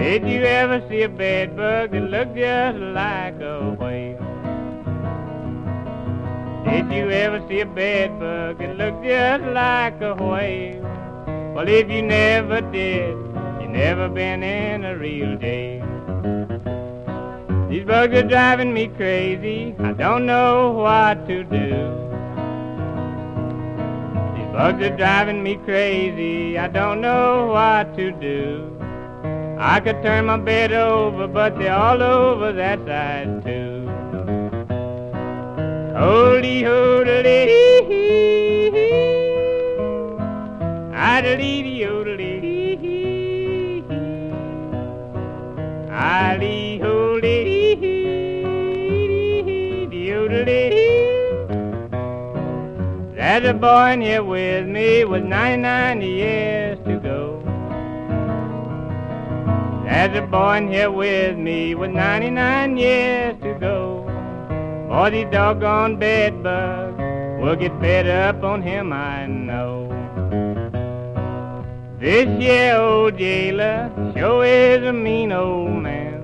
Did you ever see a bed bug that looked just like a whale? Did you ever see a bed bug that looked just like a whale? Well, if you never did, you never been in a real jail. These bugs are driving me crazy, I don't know what to do. These bugs are driving me crazy, I don't know what to do. I could turn my bed over, but they're all over that side too. Ho-dee-ho-dee-dee-hee, ah-dee-dee-dee-dee-hee, ah-dee-ho-dee-dee-dee-dee-dee. There's a boy in here with me with 99 years to go. There's a boy in here with me with 99 years to go. Boy, these doggone bed bugs will get fed up on him, I know. This here old jailer sure is a mean old man.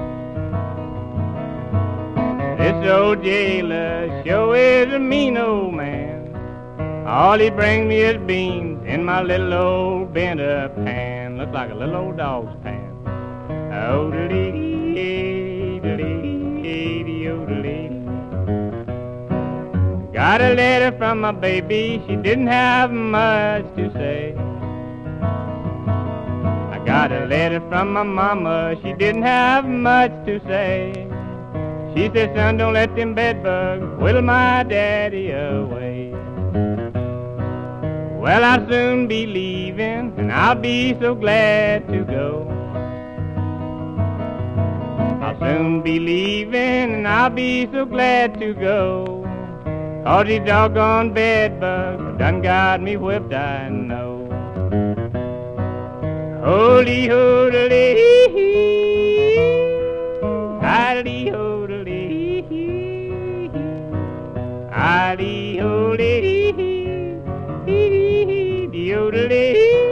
This old jailer sure is a mean old man. All he brings me is beans in my little old bent up pan. Looks like a little old dog's pan. Got a letter from my baby, she didn't have much to say. I got a letter from my mama, she didn't have much to say. She said, son, don't let them bedbugs whittle my daddy away. Well, I'll soon be leaving, and I'll be so glad to go. I'll soon be leaving, and I'll be so glad to go. 'Cause these doggone bedbugs done got me whipped, I know. Ho-dee-ho-dee-dee-hee, ah-dee-ho-dee-dee-hee, ah-dee-ho-dee-dee-hee, dee-dee-hee, dee-ho-dee-dee.